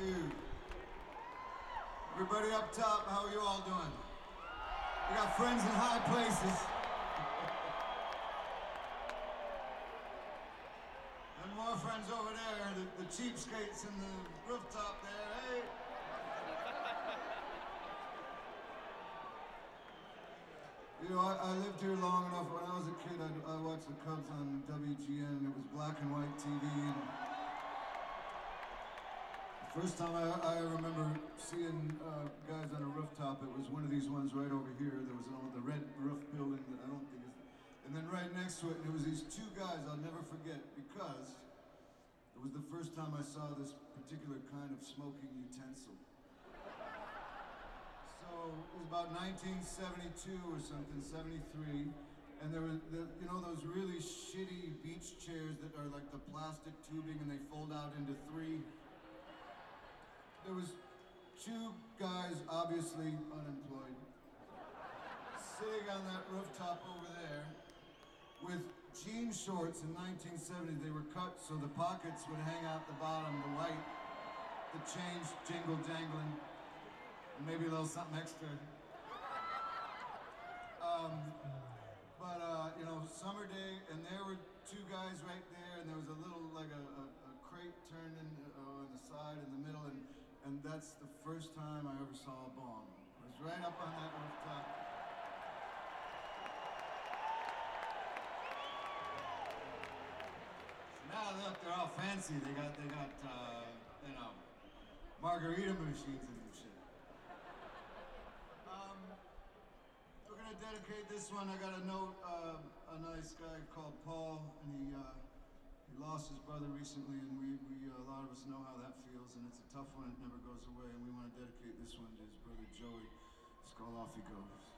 you. Everybody up top, how are you all doing? We got friends in high places. And more friends over there, the cheapskates in the rooftop there, hey. You know, I lived here long enough. When I was a kid, I watched the Cubs on WGN, and it was black and white TV. And the first time I remember seeing guys on a rooftop, it was one of these ones right over here. There was the red roof building that I don't think is... And then right next to it, and it was these two guys I'll never forget, because it was the first time I saw this particular kind of smoking utensil. So it was about 1972 or something, 73, and there were, you know, those really shitty beach chairs that are like the plastic tubing and they fold out into three. There was two guys, obviously unemployed, sitting on that rooftop over there with jean shorts in 1970. They were cut so the pockets would hang out the bottom, the white, the change jingle jangling. Maybe a little something extra. You know, summer day, and there were two guys right there, and there was a little, like a crate turned in on the side, in the middle, and that's the first time I ever saw a bong. It was right up on that rooftop. So now look, they're all fancy. They got you know, margarita machines and shit. We're gonna dedicate this one. I got a note, a nice guy called Paul, and he lost his brother recently, and we a lot of us know how that feels, and it's a tough one. It never goes away, and we want to dedicate this one to his brother Joey. It's called Off He Goes.